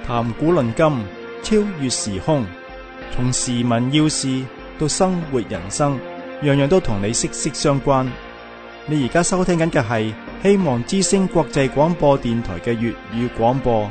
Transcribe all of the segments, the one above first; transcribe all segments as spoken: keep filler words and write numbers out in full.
談古論今，超越時空，從時聞要事到生活人生，樣樣都同你息息相關。你而家收聽緊嘅係希望之聲國際廣播電台嘅粵語廣播。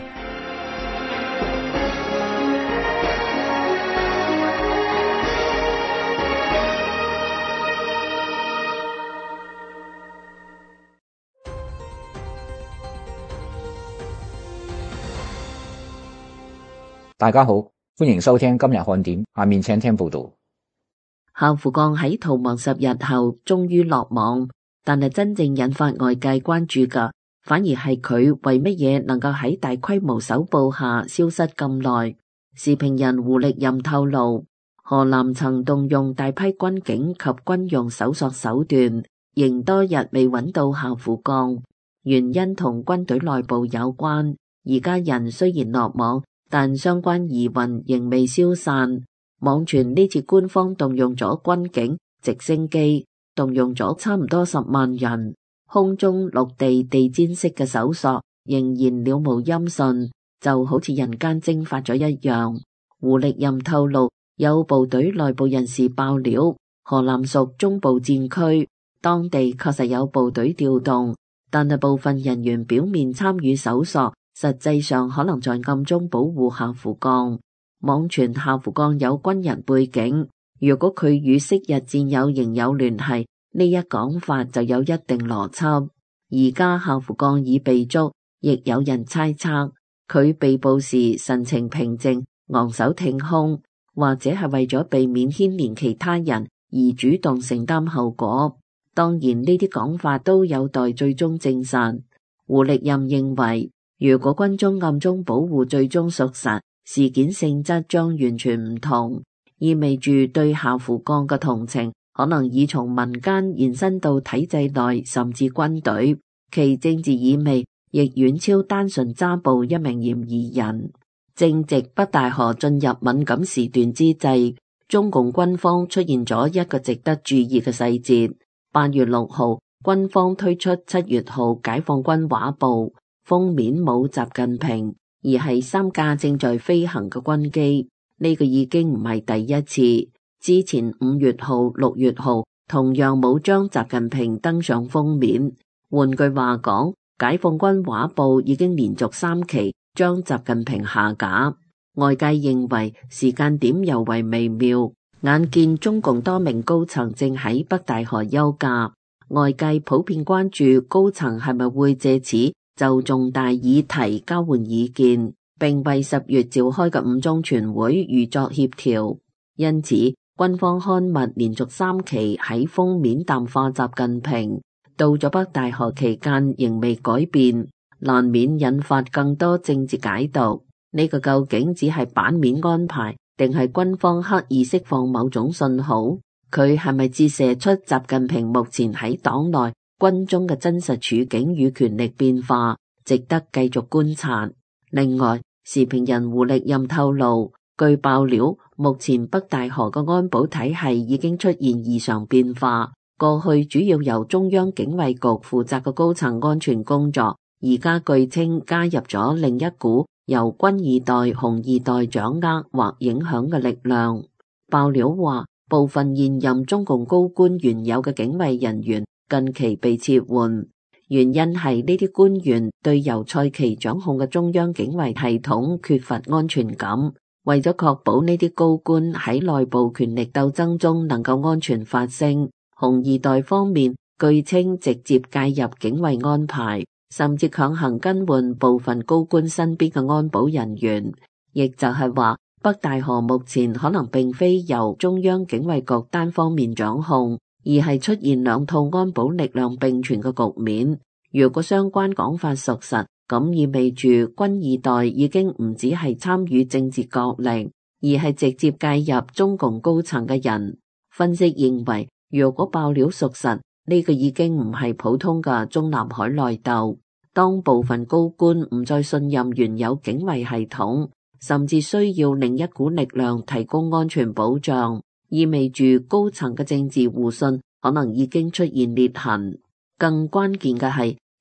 大家好，歡迎收聽今日看點，下面請聽報道。 夏福降喺逃亡十日後終於落網，但係真正引發外界關注嘅，反而係佢為乜嘢能夠喺大規模搜捕下消失咁耐。時評人胡力任透露，河南曾動用大批軍警及軍用搜索手段，仍多日未揾到夏福降，原因同軍隊內部有關。而家人雖然落網，但相關疑雲仍未消散。網傳呢次官方動用咗軍警、直升機，動用咗差唔多十萬人，空中、陸地、地氈式嘅搜索仍然了無音訊，就好似人間蒸發咗一樣。胡力任透露，有部隊內部人士爆料，河南屬中部戰區，當地確實有部隊調動，但係部分人員表面參與搜索，實際上可能在暗中保護夏福降。網傳夏福降有軍人背景，如果佢與昔日戰友仍有聯繫，呢一講法就有一定邏輯。而家夏福降已被捉，亦有人猜測佢被捕時神情平靜，昂首挺胸，或者係為咗避免牽連其他人而主動承擔後果。當然呢啲講法都有待最終證實。胡力任認為，如果軍中暗中保護最終屬實，事件性質將完全唔同，意味住對夏福降嘅同情可能已從民間延伸到體制內，甚至軍隊，其政治意味亦遠超單純抓捕一名嫌疑人。正值北戴河進入敏感時段之際，中共軍方出現咗一個值得注意嘅細節。八月六號，軍方推出七月號解放軍畫報，封面冇習近平，而係三架正在飛行嘅軍機。呢個已經唔係第一次，之前五月號、六月號同樣冇將習近平登上封面。換句話講，解放軍畫報已經連續三期將習近平下架。外界認為時間點尤為微妙，眼見中共多名高層正喺北戴河休假，外界普遍關注高層係咪會借此就重大議題交換意見，並為十月召開嘅五中全會預作協調。因此，軍方刊物連續三期喺封面淡化習近平，到咗北戴河期間仍未改變，難免引發更多政治解讀。呢個究竟只係版面安排，定係軍方刻意釋放某種信號？佢係咪折射出習近平目前喺黨內軍中嘅真實處境與權力變化，值得繼續觀察。另外，時評人胡力任透露，據爆料，目前北戴河嘅安保體系已經出現異常變化。過去主要由中央警衛局負責嘅高層安全工作，而家據稱加入咗另一股由軍二代、紅二代掌握或影響嘅力量。爆料話，部分現任中共高官原有嘅警衛人員近期被撤換，原因係呢啲官員對由蔡奇掌控嘅中央警衛系統缺乏安全感。為咗確保呢啲高官喺內部權力鬥爭中能夠安全發聲，紅二代方面據稱直接介入警衛安排，甚至強行更換部分高官身邊嘅安保人員。亦就係話，北戴河目前可能並非由中央警衛局單方面掌控，而係出現兩套安保力量並存嘅局面。如果相關講法屬實，咁意味住軍二代已經唔只係參與政治角力，而係直接介入中共高層嘅人。分析認為，如果爆料屬實，呢個已經唔係普通嘅中南海內鬥。當部分高官唔再信任原有警衛系統，甚至需要另一股力量提供安全保障，意味住高層嘅政治互信可能已經出現裂痕。更關鍵嘅係，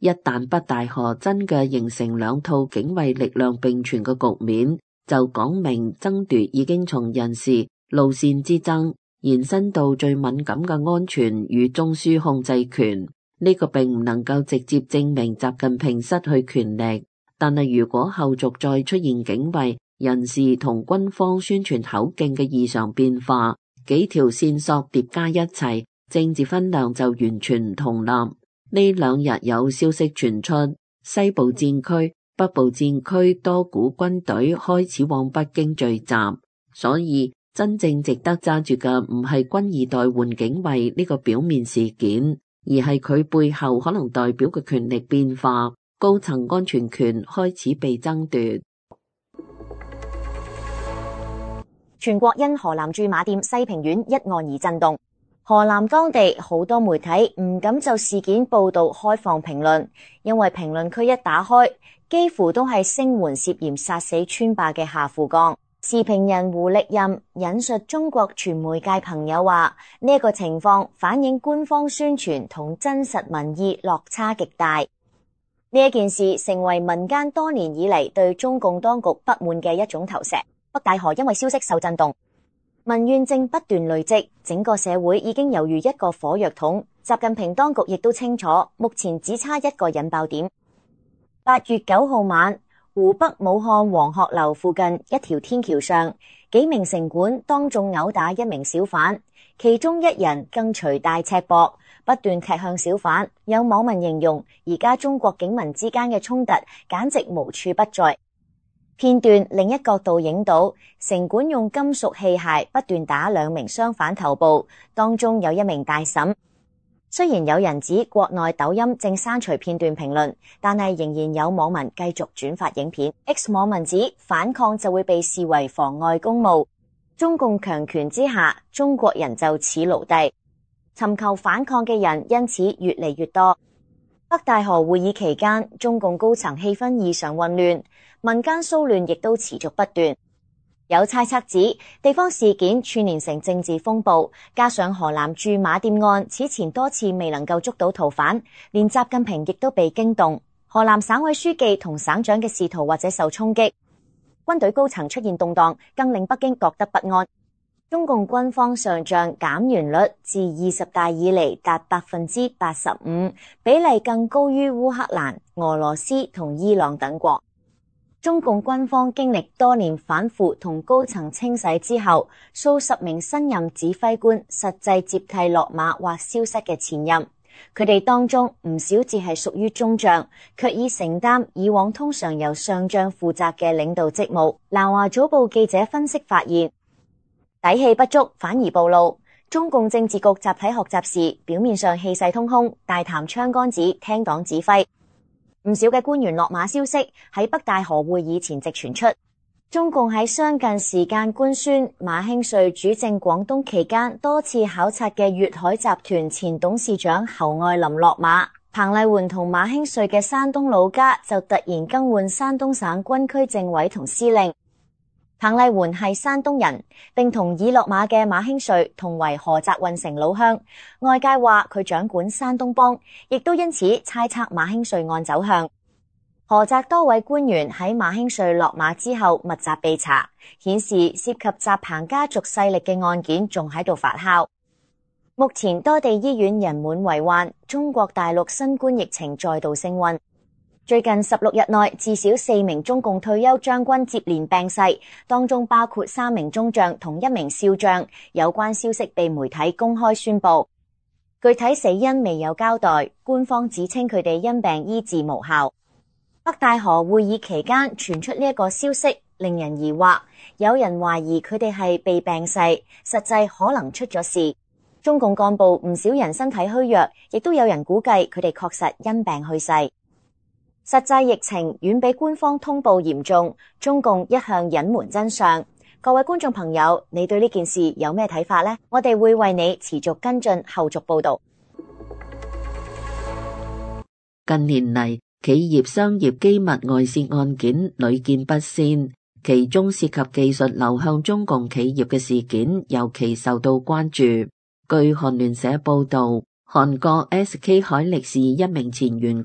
一旦北大河真嘅形成兩套警衛力量並存嘅局面，就講明爭奪已經從人事、路線之爭延伸到最敏感嘅安全與中樞控制權。呢個並唔能夠直接證明習近平失去權力，但係如果後續再出現警衛、人事同軍方宣傳口徑嘅異常變化，幾條線索疊加一齊，政治分量就完全唔同啦。呢兩日有消息傳出，西部戰區、北部戰區多股軍隊開始往北京聚集，所以真正值得揸住嘅唔係軍二代換警衛呢個表面事件，而係佢背後可能代表嘅權力變化，高層安全權開始被爭奪。 全國因河南駐馬店西平縣一案而震動。河南當地好多媒體唔敢就事件報道開放評論，因為評論區一打開，幾乎都係聲援涉嫌殺死村霸嘅夏富江。時評人胡力任引述中國傳媒界朋友話，呢一個情況反映官方宣傳同真實民意落差極大。呢一件事成為民間多年以嚟對中共當局不滿嘅一種投石。北大河因為消息受震動，民怨正不斷累積，整個社會已經猶如一個火藥桶。習近平當局亦都清楚，目前只差一個引爆點。八月九號晚，湖北武漢黃鶴樓附近一條天橋上，幾名城管當眾毆打一名小販，其中一人更隨大赤膊，不斷踢向小販。有網民形容，而家中國警民之間嘅衝突簡直無處不在。片段另一角度影到城管用金屬器械不斷打兩名商販頭部，當中有一名大嬸。雖然有人指國內抖音正刪除片段評論，但係仍然有網民繼續轉發影片。X 網民指反抗就會被視為妨礙公務，中共強權之下，中國人就似奴隸，尋求反抗嘅人因此越嚟越多。北大河會議期間，中共高層氣氛異常混亂，民間騷亂亦都持續不斷。有猜測指地方事件串連成政治風暴，加上河南駐馬店案此前多次未能夠捉到逃犯，連習近平亦都被驚動。河南省委書記同省長嘅仕途或者受衝擊，軍隊高層出現動盪，更令北京覺得不安。中共軍方上將減員率自二十大以嚟達百分之八十五，比例更高於烏克蘭、俄羅斯同伊朗等國。中共軍方經歷多年反腐同高層清洗之後，數十名新任指揮官實際接替落馬或消失嘅前任，佢哋當中唔少只係屬於中將，卻已承擔以往通常由上將負責嘅領導職務。南華早報記者分析發現，底氣不足反而暴露。中共政治局集體學習時，表面上氣勢通空，大談槍桿子，聽黨指揮。唔少嘅官員落馬消息喺北大河會議前夕傳出。中共喺相近時間官宣，馬興瑞主政廣東期間多次考察嘅粵海集團前董事長侯愛林落馬。彭麗媛同馬興瑞嘅山東老家就突然更換山東省軍區政委同司令。彭麗媛係山東人，並同已落馬嘅馬興瑞同為菏澤運城老鄉。外界話佢掌管山東幫，亦都因此猜測馬興瑞案走向。菏澤多位官員喺馬興瑞落馬之後密集被查，顯示涉及習彭家族勢力嘅案件仲喺度發酵。目前多地醫院人滿為患，中國大陸新冠疫情再度升溫。最近十六日內，至少四名中共退休將軍接連病逝，當中包括三名中將同一名少將。有關消息被媒體公開宣布，具體死因未有交代，官方只稱佢哋因病醫治無效。北大河會議期間傳出呢一個消息，令人疑惑，有人懷疑佢哋係被病逝，實際可能出咗事。中共幹部唔少人身體虛弱，亦都有人估計佢哋確實因病去世。實際疫情遠比官方通報嚴重，中共一向隱瞞真相。各位觀眾朋友，你對呢件事有咩睇法呢？我哋會為你持續跟進後續報道。 近年嚟，企業商業機密外洩案件屢見不鮮，其中涉及技術流向中共企業嘅事件尤其受到關注。據韓聯社報道，韓國 S K 海力士一名前員工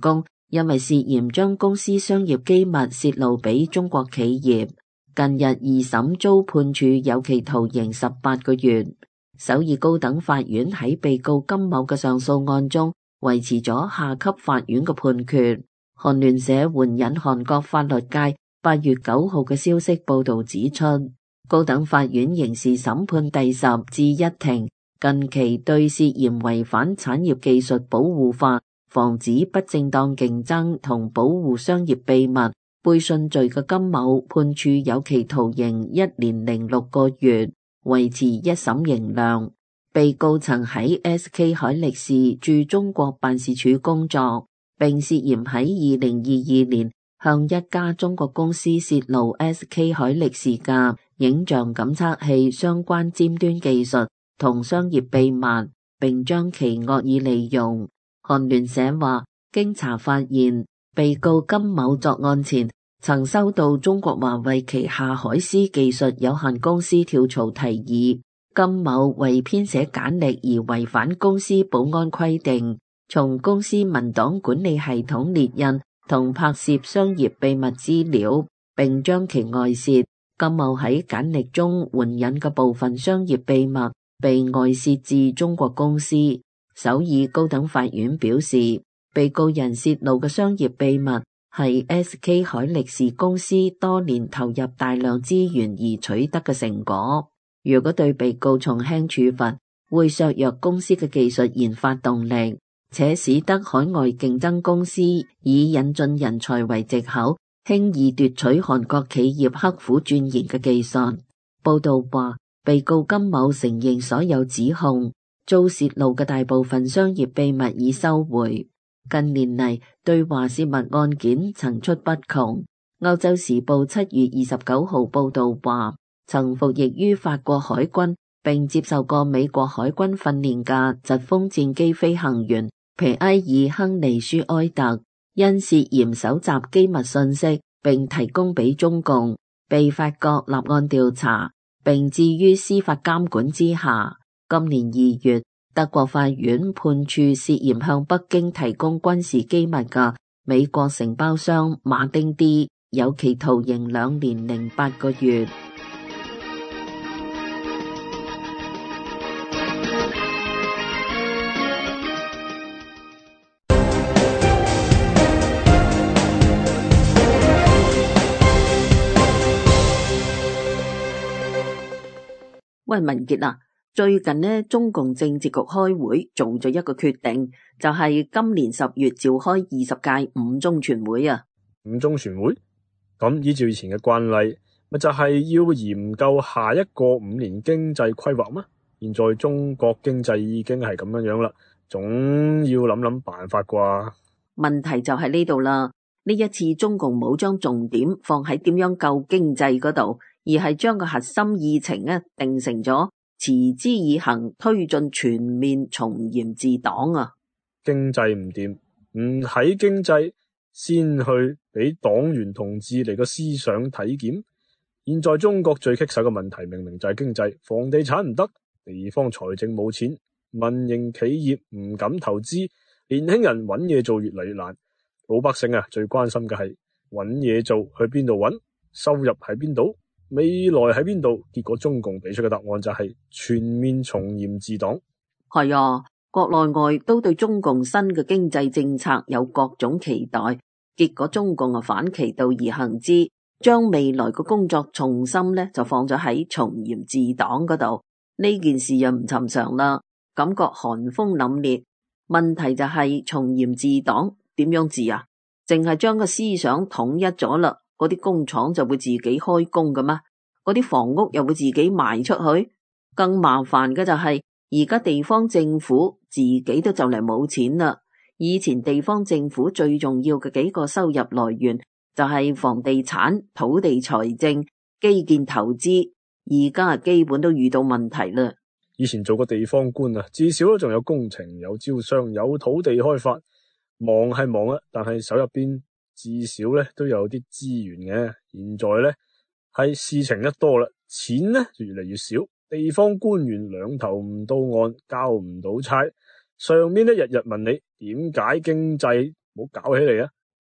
因為涉嫌將公司商業機密洩露俾中國企業。近日二審遭判處有期徒刑十八個月。首爾高等法院喺被告金某嘅上訴案中維持咗下級法院嘅判決。韓聯社援引韓國法律界八月九號嘅消息報道指出，高等法院刑事審判第十至一庭近期對涉嫌違反產業技術保護法、防止不正當競爭同保護商業秘密背信罪嘅金某判處有期徒刑一年零六個月，維持一審刑量。被告曾喺 S K 海力士駐中國辦事處工作，並涉嫌喺二零二二年向一家中國公司洩露 S K 海力士嘅影像感測器相關尖端技術同商業秘密，並將其惡意利用。韓聯社話，經查發現，被告金某作案前曾收到中國華為旗下海思技術有限公司跳槽提議。金某為編寫簡歷而違反公司保安規定，從公司文檔管理系統列印同拍攝商業秘密資料，並將其外泄。金某喺簡歷中援引嘅部分商業秘密被外泄至中國公司。首爾高等法院表示，被告人泄露嘅商業秘密係 S K 海力士公司多年投入大量資源而取得嘅成果。如果對被告從輕處罰，會削弱公司嘅技術研發動力，且使得海外競爭公司以引進人才為藉口，輕易奪取韓國企業刻苦鑽研嘅技術。報道話，被告金某承認所有指控，遭泄露嘅大部分商業秘密已收回。近年嚟，對華泄密案件層出不窮。歐洲時報七月二十九號報道話，曾服役於法國海軍並接受過美國海軍訓練嘅疾風戰機飛行員皮埃爾亨利舒埃特，因涉嫌搜集機密信息並提供俾中共，被法國立案調查，並置於司法監管之下。今年二月，德國法院判處涉嫌向北京提供軍事機密嘅美國承包商馬丁 D 有期徒刑兩年零八個月。喂，文傑啊，最近呢，中共政治局開會做咗一個決定，就係今年十月召開二十屆五中全會啊。 五中全會？咁依照以前嘅慣例，咪就係要研究下一個五年經濟規劃咩？現在中國經濟已經係咁樣樣啦，總要諗諗辦法啩。 問題就喺呢度啦，呢一次中共冇將重點放喺點樣救經濟嗰度，而係將個核心議程咧定成咗持之以恆推進全面從嚴治黨啊。 經濟唔掂，唔喺經濟先去俾黨員同志嚟個思想體檢。現在中國最棘手嘅問題明明就係經濟，房地產唔得，地方財政冇錢，民營企業唔敢投資，年輕人揾嘢做越嚟越難。老百姓啊，最關心嘅係揾嘢做去邊度揾，收入喺邊度，未來喺邊度。結果中共俾出嘅答案就係全面從嚴治黨。 係啊，國內外都對中共新嘅經濟政策有各種期待，結果中共啊反其道而行之，將未來嘅工作重心咧就放咗喺從嚴治黨嗰度。呢件事又唔尋常啦，感覺寒風凜冽。問題就係從嚴治黨點樣治啊？淨係將個思想統一咗啦，嗰啲工廠就會自己開工㗎嘛？嗰啲房屋又會自己賣出去？更麻煩嘅就係而家地方政府自己都就嚟冇錢啦。以前地方政府最重要嘅幾個收入來源就係房地產、土地財政、基建投資，而家基本都遇到問題啦。 以前做個地方官啊，至少都仲有工程、有招商、有土地開發，忙係忙啊，但係手入邊至少咧都有啲資源嘅。現在咧係事情一多啦，錢咧就越嚟越少，地方官員兩頭唔到岸，交唔到差，上面咧日日問你點解經濟冇搞起嚟啊？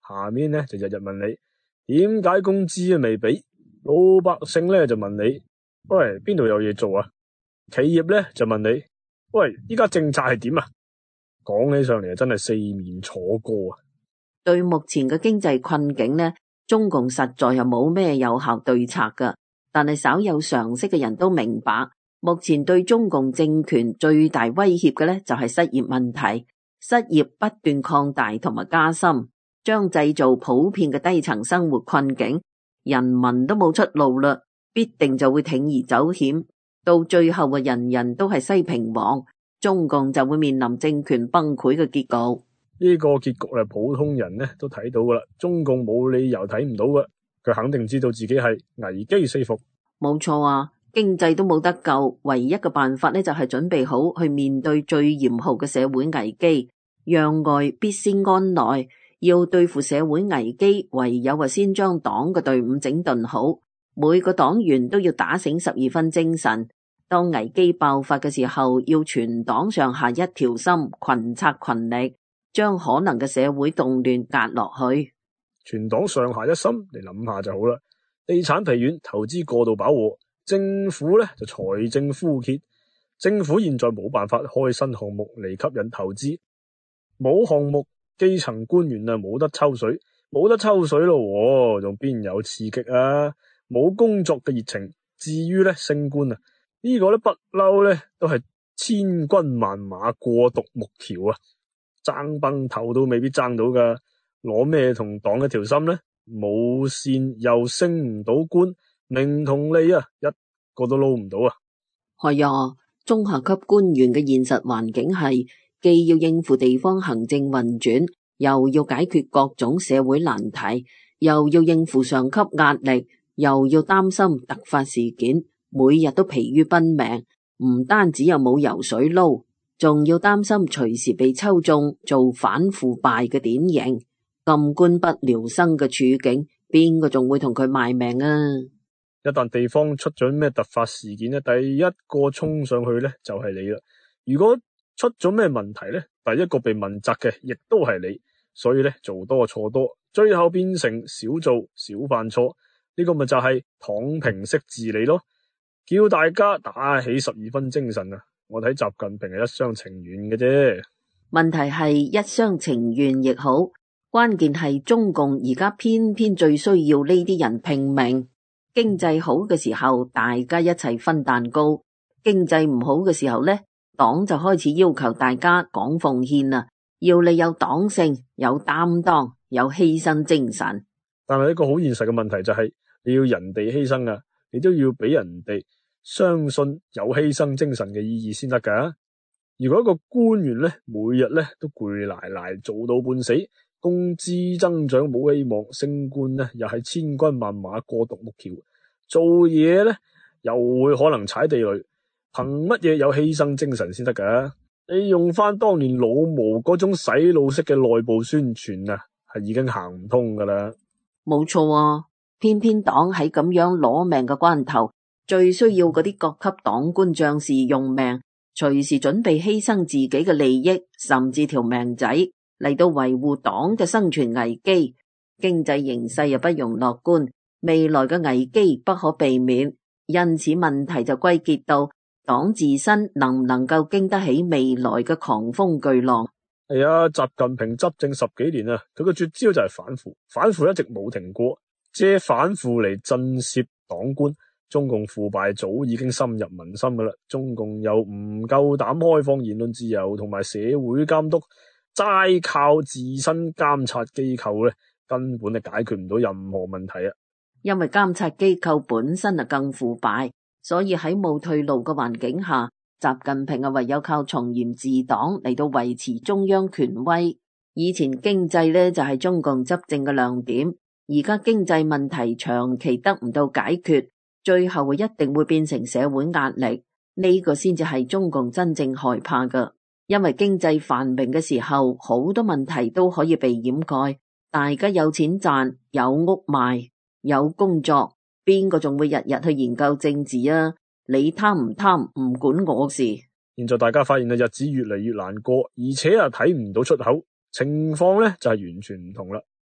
下面呢就日日問你點解工資都未俾，老百姓呢就問你喂邊度有嘢做啊，企業呢就問你喂依家政策係點啊，講起上嚟真係四面楚歌啊。 對目前嘅經濟困境呢，中共實在係冇咩有效對策噶，但係稍有常識嘅人都明白，目前對中共政權最大威脅嘅呢就係失業問題，失業不斷擴大同埋加深，將製造普遍嘅低層生活困境，人民都冇出路啦，必定就會鋌而走險，到最後嘅人人都係西平王，中共就會面臨政權崩潰嘅結局。 呢個結局係普通人呢都睇到噶啦，中共冇理由睇唔到噶，佢肯定知道自己係危機四伏。冇錯啊，經濟都冇得救，唯一嘅辦法呢就係準備好去面對最嚴酷嘅社會危機，攘外必先安內。要對付社會危機，唯有係先將黨嘅隊伍整頓好，每個黨員都要打醒十二分精神。當危機爆發嘅時候，要全黨上下一條心，群策群力，將可能嘅社會動亂壓落去。 全黨上下一心，你諗下就好啦。地產疲軟，投資過度飽和，政府咧就財政枯竭，政府現在冇辦法開新項目嚟吸引投資，冇項目，基層官員啊冇得抽水，冇得抽水咯，仲邊有刺激啊？冇工作嘅熱情，至於咧升官啊，呢個咧不嬲咧都係千軍萬馬過獨木橋啊，爭崩頭都未必爭到噶，攞咩同黨一條心呢？冇線又升唔到官，名同利啊一個都撈唔到啊！ 係啊，中下級官員嘅現實環境係既要應付地方行政運轉，又要解決各種社會難題，又要應付上級壓力，又要擔心突發事件，每日都疲於奔命，唔單止有冇油水撈，仲要擔心隨時被抽中做反腐敗嘅典型。咁官不聊生嘅處境，邊個仲會同佢賣命啊？ 一旦地方出咗咩突發事件呢，第一個衝上去呢就係你啦。如果出咗咩問題呢，第一個被問責嘅亦都係你。所以呢，做多錯多，最後變成少做少犯錯，呢個咪就係躺平式治理咯。叫大家打起十二分精神啊！我睇習近平係一廂情願嘅啫。 問題係一廂情願亦好。關鍵係中共而家偏偏最需要呢啲人拼命。經濟好嘅時候，大家一齊分蛋糕；經濟唔好嘅時候呢，黨就開始要求大家講奉獻啦，要你有黨性、有擔當、有犧牲精神。 但係一個好現實嘅問題就係，你要人哋犧牲啊，你都要俾人哋相信有犧牲精神嘅意義先得噶。如果一個官員呢，每日呢都攰賴賴做到半死，工資增長冇希望，升官呢又係千軍萬馬過獨木橋，做嘢呢又會可能踩地雷，憑乜嘢有犧牲精神先得噶？你用翻當年老毛嗰種洗腦式嘅內部宣傳啊，係已經行唔通噶啦。 冇錯啊，偏偏黨喺咁樣攞命嘅關頭，最需要嗰啲各級黨官將士用命，隨時準備犧牲自己嘅利益，甚至條命仔嚟到維護黨嘅生存危機。經濟形勢又不容樂觀，未來嘅危機不可避免，因此問題就歸結到黨自身能唔能夠經得起未來嘅狂風巨浪。 係啊，習近平執政十幾年啊，佢個絕招就係反腐，反腐一直冇停過，借反腐嚟震懾黨官。中共腐敗早已經深入民心噶啦，中共又唔夠膽開放言論自由同埋社會監督，齋靠自身監察機構咧，根本就解決唔到任何問題啊！ 因為監察機構本身啊更腐敗，所以喺冇退路嘅環境下，習近平啊唯有靠從嚴治黨嚟到維持中央權威。以前經濟呢就係中共執政嘅亮點，而家經濟問題長期得唔到解決，最後會一定會變成社會壓力。呢個先至係中共真正害怕㗎。因為經濟繁榮嘅時候，好多問題都可以被掩蓋，大家有錢賺，有屋賣，有工作，邊個仲會日日去研究政治啊？你貪唔貪唔管我事。 現在大家發現啊，日子越嚟越難過，而且啊睇唔到出口，情況咧就係完全唔同啦。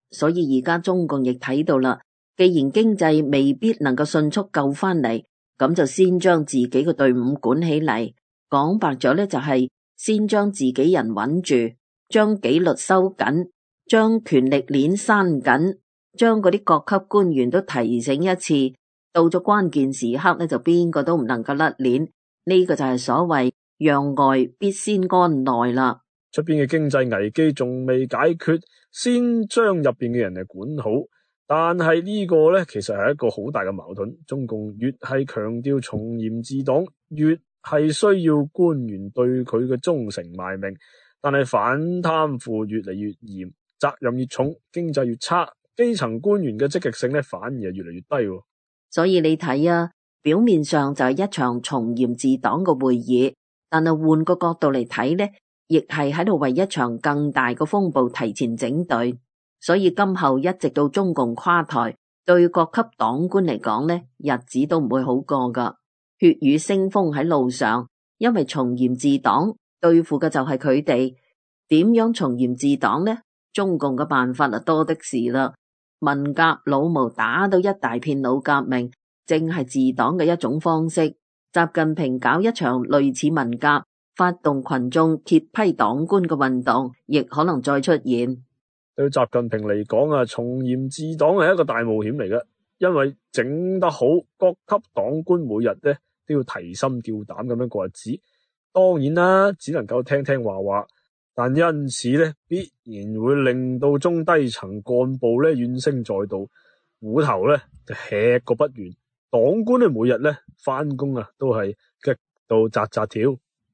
所以而家中共亦睇到啦，既然經濟未必能夠迅速救翻嚟，咁就先將自己嘅隊伍管起嚟。講白咗呢，就係先將自己人穩住，將紀律收緊，將權力鏈閂緊，將嗰啲各級官員都提醒一次，到咗關鍵時刻呢，就邊個都唔能夠甩鏈。呢個就係所謂讓外必先安內啦。 出邊嘅經濟危機仲未解決，先將入邊嘅人嚟管好。但係呢個呢，其實係一個好大嘅矛盾。中共越係強調從嚴治黨，越係需要官員對佢嘅忠誠賣命。但係反貪腐越嚟越嚴，責任越重，經濟越差，基層官員嘅積極性呢，反而係越嚟越低。 所以你睇啊，表面上就係一場從嚴治黨嘅會議，但係換個角度嚟睇呢，亦係喺度為一場更大嘅風暴提前整隊。所以今後一直到中共垮台，對各級黨官嚟講呢，日子都唔會好過噶。血雨腥風喺路上，因為從嚴治黨對付嘅就係佢哋。點樣從嚴治黨呢？中共嘅辦法啊多的是啦。文革老毛打到一大片老革命，正係治黨嘅一種方式。習近平搞一場類似文革，發動群眾揭批黨官嘅運動，亦可能再出現。 對習近平嚟講啊，從嚴治黨係一個大冒險嚟嘅，因為整得好，各級黨官每日呢都要提心吊膽咁樣過日子。當然啦，只能夠聽聽話話，但因此呢，必然會令到中低層幹部呢怨聲載道，芋頭呢就吃個不完。黨官呢每日呢翻工啊都係激到扎扎跳。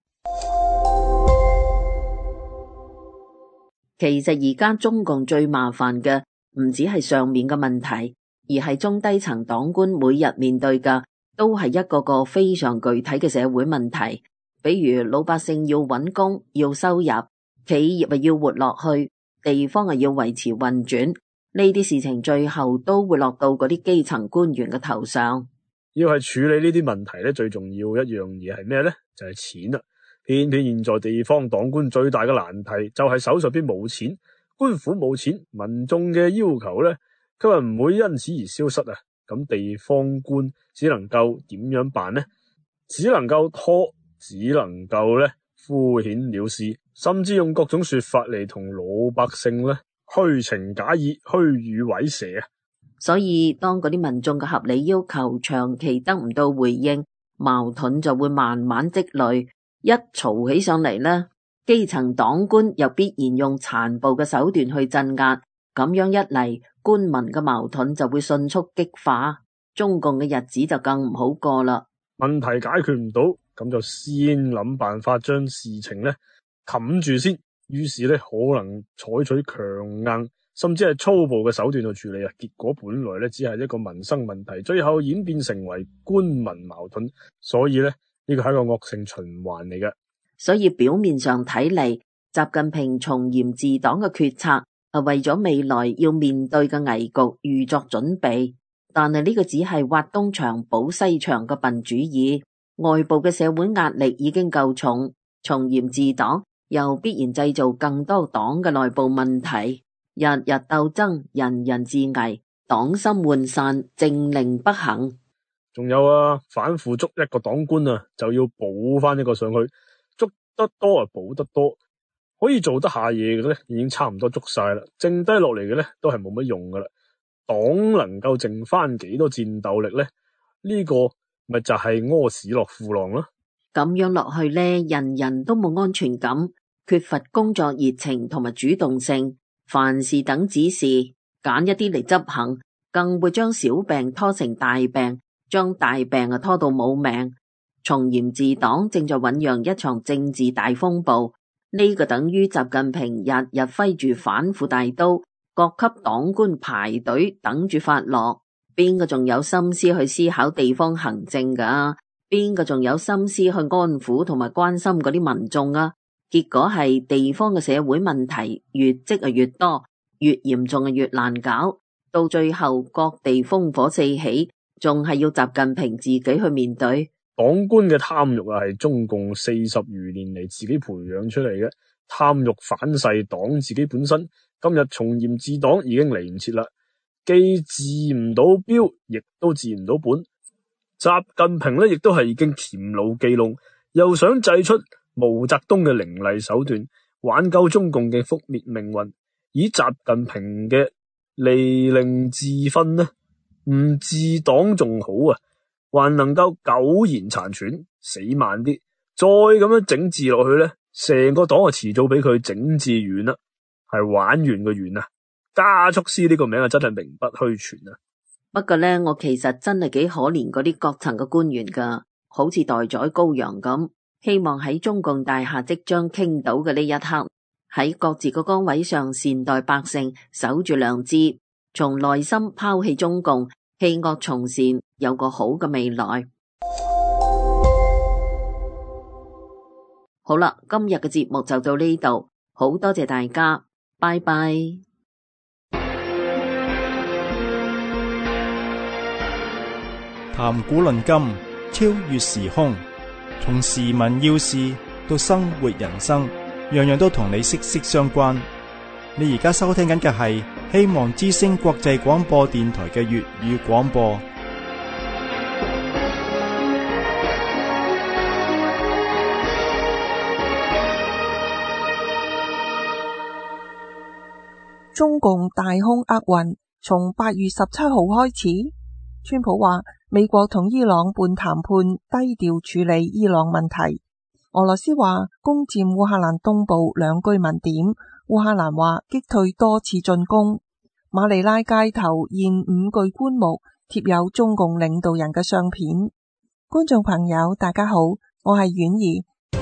其實而家中共最麻煩嘅唔止係上面嘅問題，而係中低層黨官每日面對嘅都係一個個非常具體嘅社會問題。比如老百姓要搵工，要收入，企業啊要活落去，地方啊要維持運轉，呢啲事情最後都會落到嗰啲基層官員嘅頭上。 要係處理呢啲問題咧，最重要一樣嘢係咩呢？就係錢啦。偏偏現在地方黨官最大嘅難題就係手上邊冇錢，官府冇錢，民眾嘅要求呢，佢話唔會因此而消失啊。咁地方官只能夠點樣辦呢？只能夠拖，只能夠呢敷衍了事，甚至用各種說法嚟同老百姓呢虛情假意、虛與委蛇啊。 所以當嗰啲民眾嘅合理要求長期得唔到回應，矛盾就會慢慢積累。一嘈起上嚟呢，基層黨官又必然用殘暴嘅手段去鎮壓，咁樣一嚟，官民嘅矛盾就會迅速激化，中共嘅日子就更唔好過啦。 問題解決唔到，咁就先諗辦法將事情呢冚住先，於是呢可能採取強硬甚至係粗暴嘅手段去處理啊。結果本來呢只係一個民生問題，最後演變成為官民矛盾，所以呢。呢個係一個惡性循環嚟嘅， 所以表面上睇嚟，習近平從嚴治黨嘅決策係為咗未來要面對嘅危局預作準備，但係呢個只係挖東牆補西牆嘅笨主意。外部嘅社會壓力已經夠重，從嚴治黨又必然製造更多黨嘅內部問題，日日鬥爭，人人自危，黨心渙散，政令不行。 仲有啊，反腐捉一個黨官啊，就要補翻一個上去，捉得多啊，補得多，可以做得下嘢嘅咧，已經差唔多捉晒啦，剩低落嚟嘅咧都係冇乜用噶啦。黨能夠剩翻幾多戰鬥力咧？呢個咪就係屙屎落褲浪咯。 咁樣落去咧，人人都冇安全感，缺乏工作熱情同埋主動性，凡事等指示，揀一啲嚟執行，更會將小病拖成大病。將大病啊拖到冇命。從嚴治黨正在醞釀一場政治大風暴，呢、這個等於習近平日日揮住反腐大刀，各級黨官排隊等住發落。邊個仲有心思去思考地方行政噶？邊個仲有心思去安撫同埋關心嗰啲民眾啊？結果係地方嘅社會問題越積啊越多，越嚴重啊越難搞，到最後各地烽火四起。仲係要習近平自己去面對。 黨官嘅貪欲啊，係中共四十餘年嚟自己培養出嚟嘅。貪欲反噬黨自己本身， 今日從嚴治黨已經嚟唔切啦，既治唔到標，亦都治唔到本。習近平呢亦都係已經黔驢技窮，又想祭出毛澤東嘅凌厲手段，挽救中共嘅覆滅命運。以習近平嘅利令自分呢，唔治黨仲好啊，還能夠苟延殘喘，死慢啲，再咁樣整治落去呢，成個黨啊遲早俾佢整治完啦，係玩完嘅完啊！加速師呢個名啊真係名不虛傳啊！ 不過呢，我其實真係幾可憐嗰啲各層嘅官員噶，好似待宰羔羊咁，希望喺中共大廈即將傾倒嘅呢一刻，喺各自個崗位上善待百姓，守住良知，從內心拋棄中共，棄惡從善，有個好嘅未來。好啦，今日嘅節目就到呢度，好多謝大家，拜拜。 談古論今，超越時空，從時聞要事到生活人生，樣樣都同你息息相關。你而家收聽緊嘅係希望之聲國際廣播電台嘅粵語廣播。 中共大空厄運從八月十七號開始，川普話美國同伊朗半談判低調處理伊朗問題。俄羅斯話攻佔烏克蘭東部兩居民點，烏克蘭話擊退多次進攻。馬尼拉街頭現五具棺木，貼有中共領導人嘅相片。觀眾朋友大家好，我係婉兒。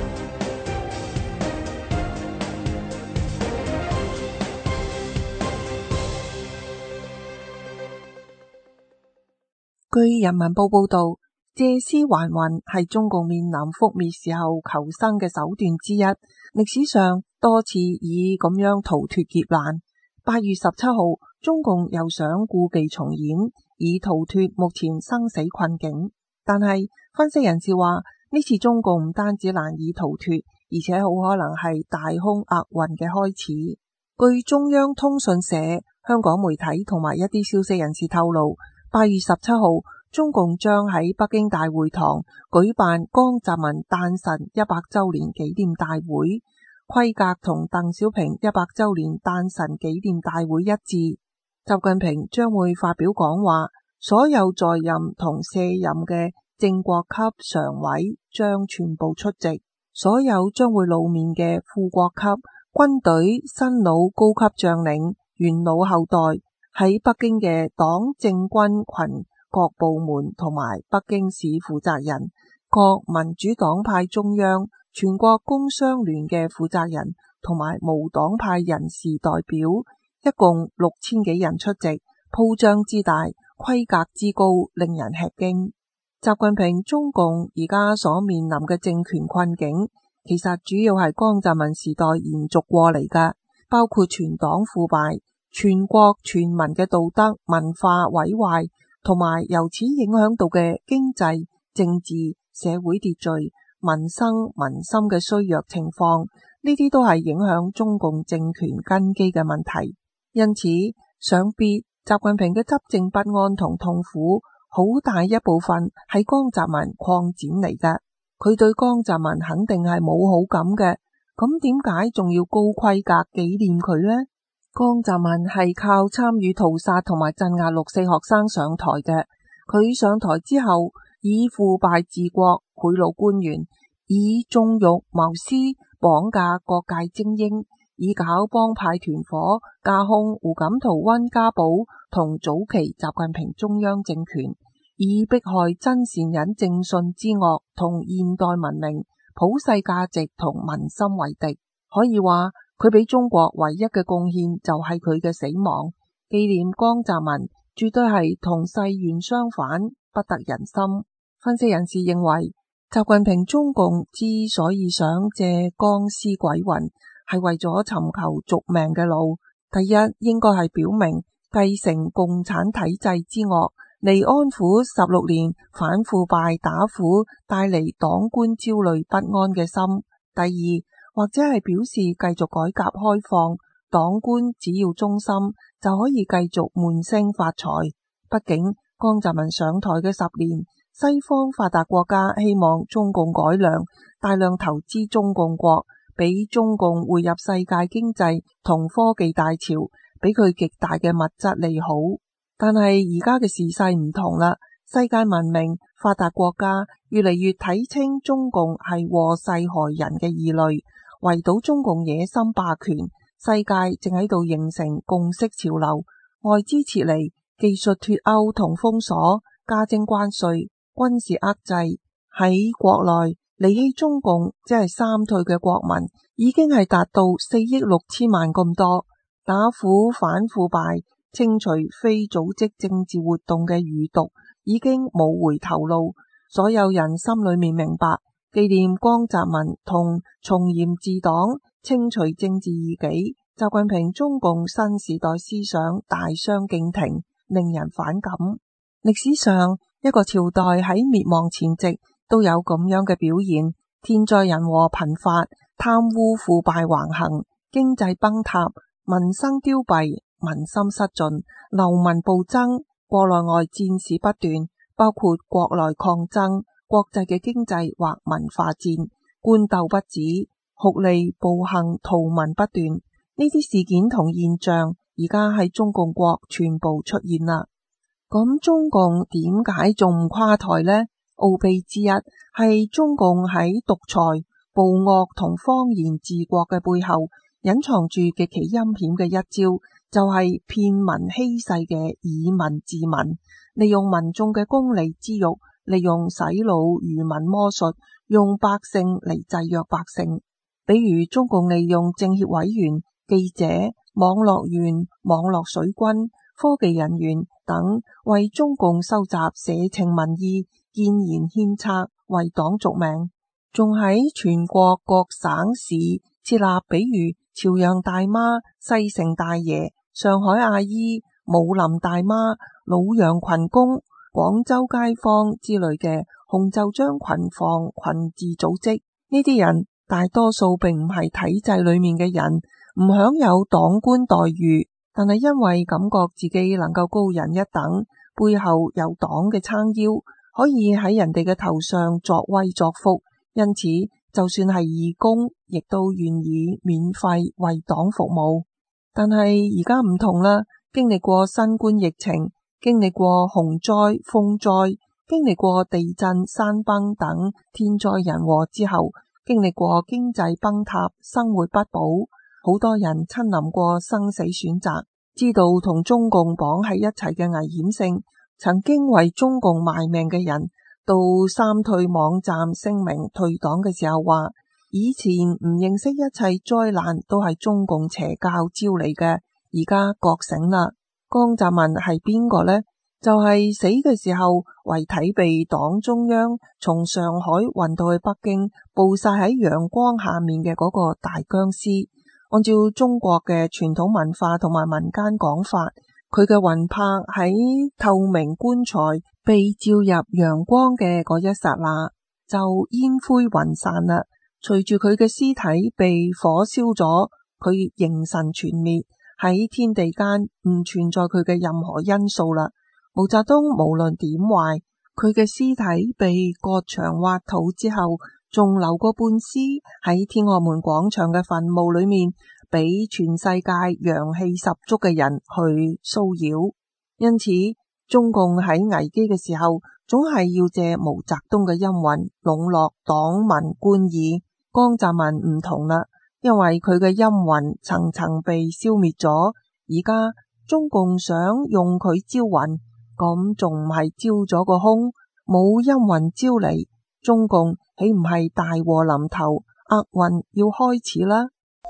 據人民報報道，借屍還魂係中共面臨覆滅時候求生嘅手段之一，歷史上多次以咁樣逃脫劫難。八月十七號，中共又想故伎重演，以逃脫目前生死困境。但係分析人士話，呢次中共唔單止難以逃脫，而且好可能係大空厄運嘅開始。據中央通訊社、香港媒體同埋一啲消息人士透露，八月十七號，中共將喺北京大會堂舉辦江澤民誕辰一百周年紀念大會，規格同鄧小平一百周年誕辰紀念大會一致。習近平將會發表講話，所有在任同卸任嘅正國級常委將全部出席，所有將會露面嘅副國級軍隊新老高級將領、元老後代，喺北京嘅黨政軍群各部門同埋北京市負責人、各民主黨派中央、全國工商聯嘅負責人同埋無黨派人士代表，一共六千幾人出席，鋪張之大、規格之高，令人吃驚。習近平中共而家所面臨嘅政權困境，其實主要係江澤民時代延續過嚟嘅，包括全黨腐敗、全國全民嘅道德文化毀壞，同埋由此影響到嘅經濟、政治、社會秩序、民生民心嘅衰弱情況，呢啲都係影響中共政權根基嘅問題。因此，想必習近平嘅執政不安同痛苦，好大一部分係江澤民擴展嚟嘅。佢對江澤民肯定係冇好感嘅，咁點解仲要高規格紀念佢呢？江澤民係靠參與屠殺同埋鎮壓六四學生上台嘅。佢上台之後，以腐敗治國、賄賂官員，以縱欲謀私、綁架各界精英，以搞幫派團伙，架控胡錦濤、溫家寶同早期習近平中央政權，以迫害真善忍正信之惡同現代文明、普世價值同民心為敵。可以話，佢俾中國唯一嘅貢獻就係佢嘅死亡。紀念江澤民絕對係同誓願相反，不得人心。分析人士認為，習近平中共之所以想借江詩鬼魂，係為咗尋求續命嘅路。第一，應該係表明繼承共產體制之惡，嚟安撫十六年反腐敗打虎帶嚟黨官焦慮不安嘅心。第二，或者係表示繼續改革開放， 黨官只要忠心就可以繼續悶聲發財。畢竟江澤民上台嘅十年，西方發達國家希望中共改良，大量投資中共國，俾中共匯入世界經濟同科技大潮，俾佢極大嘅物質利好。但係而家嘅時勢唔同啦，世界文明發達國家越嚟越睇清中共係禍世害人嘅異類，圍堵中共野心霸權，世界正喺度形成共識潮流，外資撤離，技術脫歐同封鎖，加徵關稅，軍事遏制，喺國內離棄中共即係三退嘅國民已經係達到四億六千萬咁多，打虎反腐敗，清除非組織政治活動嘅餘毒已經冇回頭路。所有人心裏面明白，紀念江澤民同從嚴治黨，清除政治異己，習近平中共新時代思想大相徑庭，令人反感。歷史上一個朝代喺滅亡前夕都有咁樣嘅表現，天災人禍頻發，貪污腐敗橫行，經濟崩塌，民生凋敝，民心失盡，流民暴增，國內外戰事不斷，包括國內抗爭，國際嘅經濟或文化戰，官鬥不止，酷吏暴行圖文不斷。呢啲事件同現象而家喺中共國全部出現啦。咁中共點解仲唔垮台呢？奧秘之一係中共喺獨裁、暴惡同謊言治國嘅背後，隱藏住極其陰險嘅一招，就係騙民欺世嘅以民治民，利用民眾嘅功利之欲，利用洗腦愚民魔術，用百姓嚟制約百姓。比如中共利用政協委員、記者、網絡員、網絡水軍、科技人員等為中共收集社情民意、建言獻策、為黨續命，仲喺全國各省市設立比如朝陽大媽、西城大爺、上海阿姨、武林大媽、魯陽群公、廣州街坊之類嘅紅袖章群防群治組織。呢啲人大多數並唔係體制裏面嘅人，唔享有黨官待遇，但係因為感覺自己能夠高人一等，背後有黨嘅撐腰，可以喺人哋嘅頭上作威作福，因此就算係義工，亦都願意免費為黨服務。但係而家唔同啦，經歷過新冠疫情，經歷過洪災、風災，經歷過地震、山崩等天災人禍之後，經歷過經濟崩塌、生活不保，好多人親臨過生死選擇，知道同中共綁喺一齊嘅危險性。曾經為中共賣命嘅人，到三退網站聲明退黨嘅時候話，以前唔認識一切災難都係中共邪教招嚟嘅，而家覺醒啦。江澤民係邊個呢？就係、是、死嘅時候遺體被黨中央從上海運到去北京，暴曬喺陽光下面嘅嗰個大僵屍。按照中國嘅傳統文化同埋民間講法，佢嘅魂魄喺透明棺材被照入陽光嘅嗰一剎那就煙灰雲散啦。隨住佢嘅屍體被火燒咗，佢形神全滅，喺天地間唔存在佢嘅任何因素啦。毛澤東無論點壞，佢嘅屍體被割腸挖肚之後，仲留個半屍喺天安門廣場嘅墳墓裏面，俾全世界陽氣十足嘅人去騷擾。因此，中共喺危機嘅時候，總係要借毛澤東嘅陰魂籠絡黨民官議。江澤民唔同啦，因為佢嘅陰魂層層被消滅咗，而家中共想用佢招魂，咁仲唔係招咗個空？冇陰魂招嚟，中共豈唔係大禍臨頭，厄運要開始啦？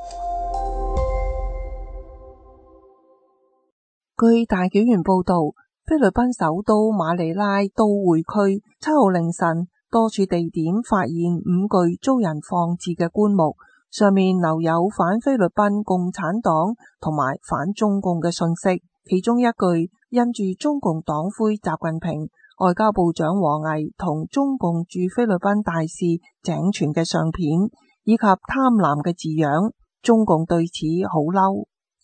據大紀元報道，菲律賓首都馬尼拉都會區七號凌晨多處地點發現五具遭人放置嘅棺木，上面留有反菲律賓共產黨同埋反中共嘅信息，其中一句印住中共黨魁習近平、外交部長王毅同中共駐菲律賓大使井泉嘅相片，以及貪婪嘅字樣。中共對此好嬲。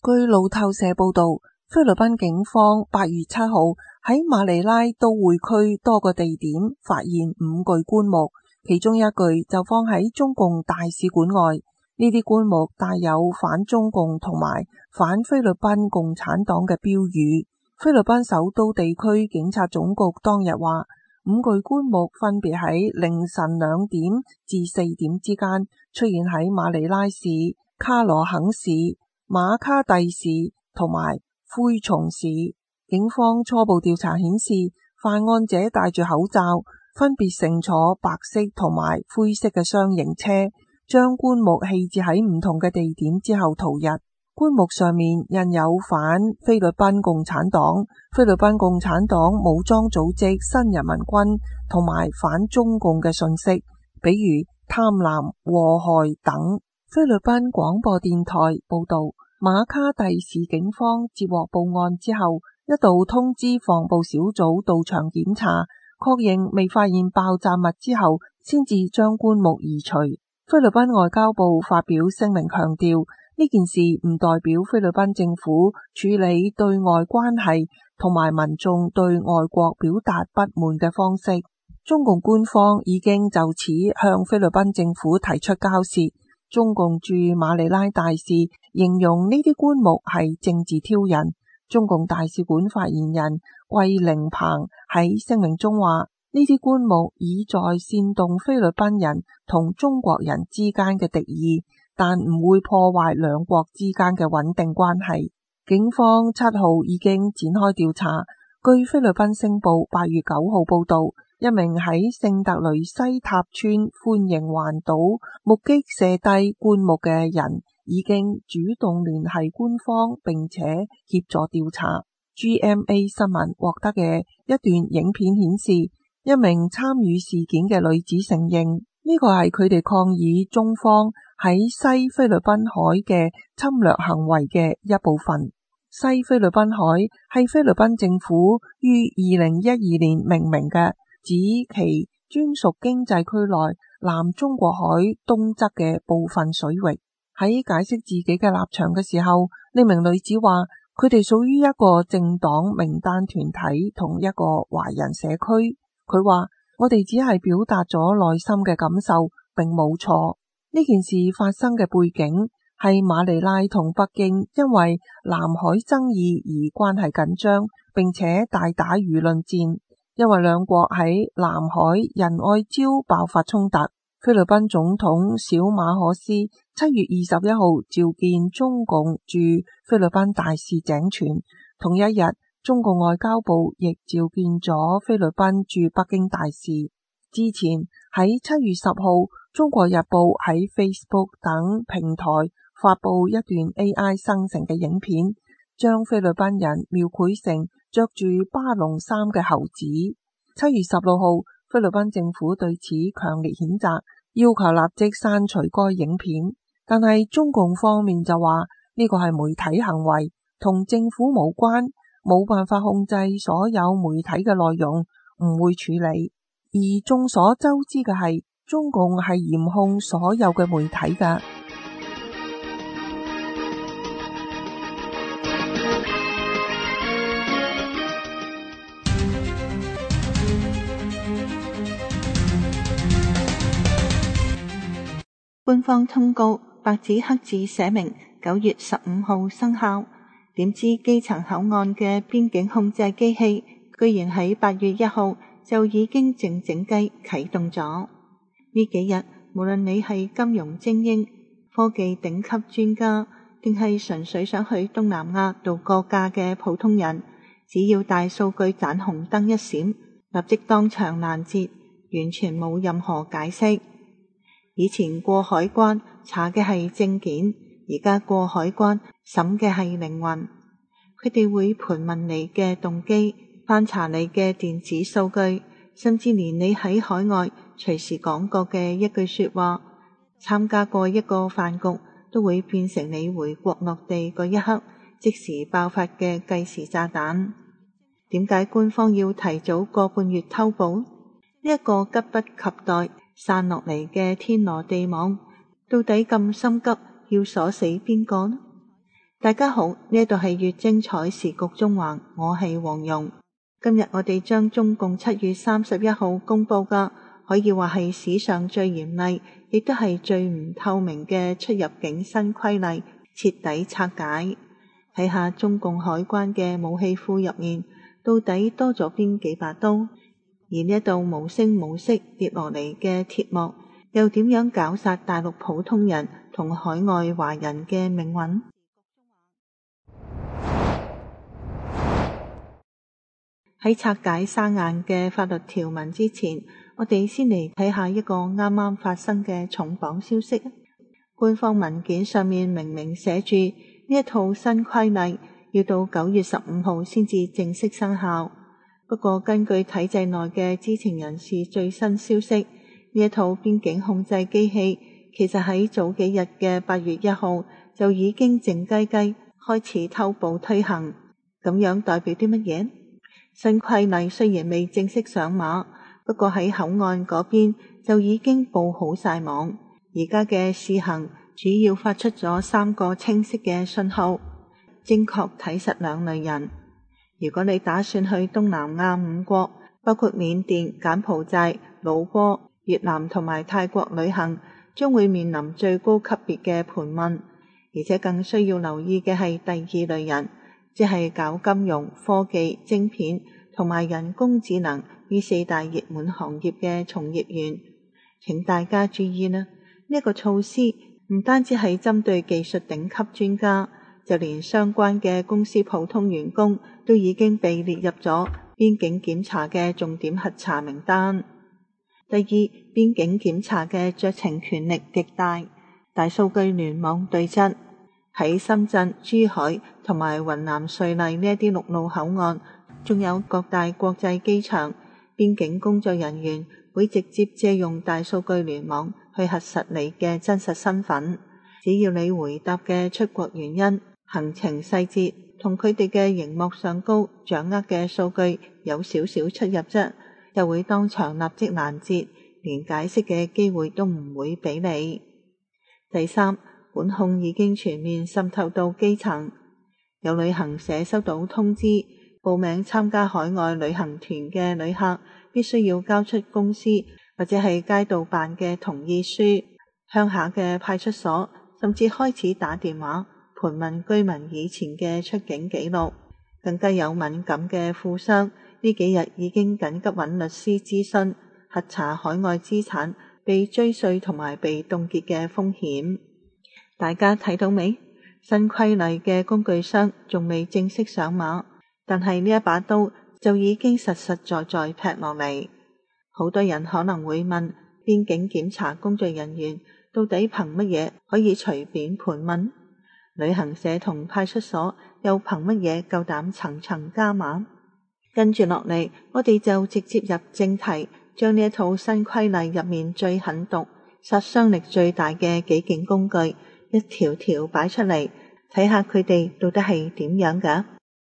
據路透社報道，菲律賓警方八月七號喺馬尼拉都會區多個地點發現五具棺木，其中一具就放喺中共大使館外。呢啲棺木帶有反中共同埋反菲律賓共產黨嘅標語。菲律賓首都地區警察總局當日話，五具棺木分別喺凌晨兩點至四點之間出現喺馬尼拉市、卡羅肯市、馬卡蒂市同埋灰松市。警方初步調查顯示，犯案者戴住口罩，分別乘坐白色同埋灰色嘅雙型車，將棺木棄置喺唔同嘅地點之後逃逸。棺木上面印有反菲律賓共產黨、菲律賓共產黨武裝組織新人民軍同埋反中共嘅信息，比如貪婪、禍害等。菲律賓廣播電台報道，馬卡蒂市警方接獲報案之後，一度通知防暴小組到場檢查，確認未發現爆炸物之後，先至將棺木移除。菲律賓外交部發表聲明強調，呢件事唔代表菲律賓政府處理對外關係同埋民眾對外國表達不滿嘅方式。中共官方已經就此向菲律賓政府提出交涉。中共駐馬尼拉大使形容呢啲棺木係政治挑釁。中共大使館發言人桂凌鵬喺聲明中話，呢啲棺木已在煽動菲律賓人同中國人之間嘅敵意，但唔會破壞兩國之間嘅穩定關係。警方七號已經展開調查。據菲律賓星報八月九號報道，一名喺聖特雷西塔村歡迎環島目擊射低棺木嘅人已經主動聯繫官方並且協助調查。G M A 新聞獲得嘅一段影片顯示，一名參與事件嘅女子承認，呢個係佢哋抗議中方喺西菲律賓海嘅侵略行為嘅一部分。西菲律賓海係菲律賓政府於二零一二年命名嘅，指其專屬經濟區內南中國海東側嘅部分水域。喺解釋自己嘅立場嘅時候，呢名女子話佢哋屬於一個政黨名單團體同一個華人社區。佢話我哋只係表達咗內心嘅感受，並冇錯。呢件事發生嘅背景係馬尼拉同北京因為南海爭議而關係緊張，並且大打輿論戰。因為兩國喺南海仁愛礁爆發衝突，菲律賓總統小馬可斯七月二十一號召見中共駐菲律賓大使井泉。同一日，中共外交部亦召見咗菲律賓駐北京大使。之前喺七月十號，中國日報喺 Facebook 等平台發佈一段 A I 生成嘅影片，將菲律賓人描繪成着住巴龍衫嘅猴子。七月十六號，菲律賓政府對此強烈譴責，要求立即刪除該影片。但係中共方面就話呢個係媒體行為，同政府無關，冇辦法控制所有媒體嘅內容，唔會處理。而眾所周知嘅係，中共係嚴控所有嘅媒體㗎。 官方通告白紙黑字寫明九月十五號生效，點知基層口岸嘅邊境控制機器居然喺八月一號就已經靜靜雞啟動咗。呢幾日無論你係金融精英、科技頂級專家，定係純粹想去東南亞度過假嘅普通人，只要大數據盞紅燈一閃，立即當場攔截，完全冇任何解釋。以前過海關查嘅係證件，而家過海關審嘅係靈魂。佢哋會盤問你嘅動機，翻查你嘅電子數據，甚至連你喺海外隨時講過嘅一句說話，參加過一個飯局，都會變成你回國落地嗰一刻即時爆發嘅計時炸彈。點解官方要提早個半月偷步？呢、這、一個急不及待散落嚟嘅天羅地網，到底咁心急要鎖死邊個呢？ 大家好，呢度係粵精彩時局中橫，我係黃蓉。今日我哋將中共七月三十一號公布嘅，可以話係史上最嚴厲，亦都係最唔透明嘅出入境新規例徹底拆解。睇下中共海關嘅武器庫入面到底多咗邊幾把刀，而呢一度無聲無息跌落嚟嘅鐵幕，又點樣絞殺大陸普通人同海外華人嘅命運？喺拆解生硬嘅法律條文之前，我哋先嚟睇下一個啱啱發生嘅重磅消息。官方文件上面明明寫住呢一套新規例要到九月十五號先至正式生效。不過根據體制內嘅知情人士最新消息，呢一套邊境控制機器其實喺早幾日嘅八月一號就已經靜雞雞開始偷步推行。咁樣代表啲乜嘢？新規例雖然未正式上馬，不過喺口岸嗰邊就已經布好晒網。而家嘅試行主要發出咗三個清晰嘅信號，精確睇實兩類人。如果你打算去東南亞五國，包括緬甸、柬埔寨、老撾、越南同埋泰國旅行，將會面臨最高級別嘅盤問。而且更需要留意嘅係第二類人，即係搞金融、科技、晶片同埋人工智能呢四大熱門行業嘅從業員。請大家注意啦，呢一個措施唔單止係針對技術頂級專家，就連相關嘅公司普通員工都已經被列入咗邊境檢查嘅重點核查名單。第二，邊境檢查嘅酌情權力極大，大數據聯網對質。喺深圳、珠海同埋雲南瑞麗呢一啲陸路口岸，仲有各大國際機場，邊境工作人員會直接借用大數據聯網去核實你嘅真實身份。只要你回答嘅出國原因、行程細節同佢哋嘅熒幕上高掌握嘅數據有少少出入啫，就會當場立即攔截，連解釋嘅機會都唔會俾你。第三，管控已經全面滲透到基層，有旅行社收到通知，報名參加海外旅行團嘅旅客必須要交出公司或者係街道辦嘅同意書。鄉下嘅派出所甚至開始打電話盤問居民以前嘅出境記錄，更加有敏感嘅富商呢幾日已經緊急揾律師諮詢核查海外資產被追稅同埋被凍結嘅風險。大家睇到未？新規例嘅工具箱仲未正式上馬，但係呢一把刀就已經實實在在劈落嚟。好多人可能會問，邊境檢查工作人員到底憑乜嘢可以隨便盤問？旅行社同派出所又憑乜嘢夠膽層層加碼？跟住落嚟，我哋就直接入正題，將呢一套新規例入面最狠毒、殺傷力最大嘅幾件工具一條條擺出嚟，睇下佢哋到底係點樣㗎。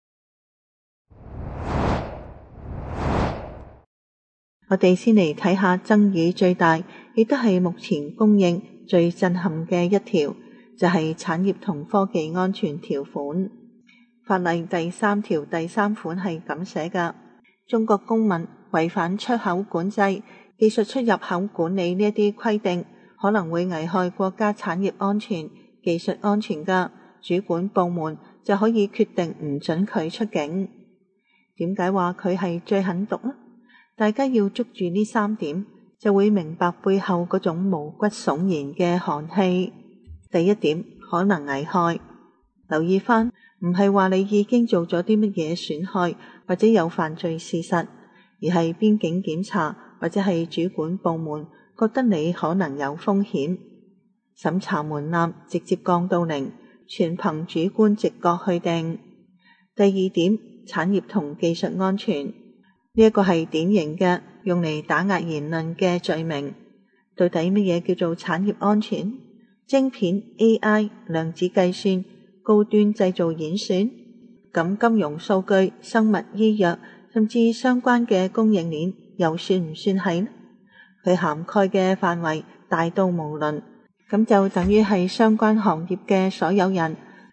我哋先嚟睇下爭議最大，亦都係目前公認最震撼嘅一條，就係產業同科技安全條款。法例第三條第三款係咁寫㗎：中國公民違反出口管制、技術出入口管理呢一啲規定，可能會危害國家產業安全、技術安全嘅主管部門就可以決定唔准佢出境。點解話佢係最狠毒呢？大家要捉住呢三點，就會明白背後嗰種毛骨悚然嘅寒氣。第一點，可能危害。留意翻，唔係話你已經做咗啲乜嘢損害或者有犯罪事實，而係邊境檢查或者係主管部門覺得你可能有風險，審查門檻直接降到零，全憑主觀直覺去定。第二點，產業同技術安全，呢一個係典型嘅用嚟打壓言論嘅罪名。到底乜嘢叫做產業安全？晶片、A I、量子計算、高端製造演算，咁金融數據、生物醫藥，甚至相關嘅供應鏈，又算唔算係呢？佢涵蓋嘅範圍大到無論，咁就等於係相關行業嘅所有人，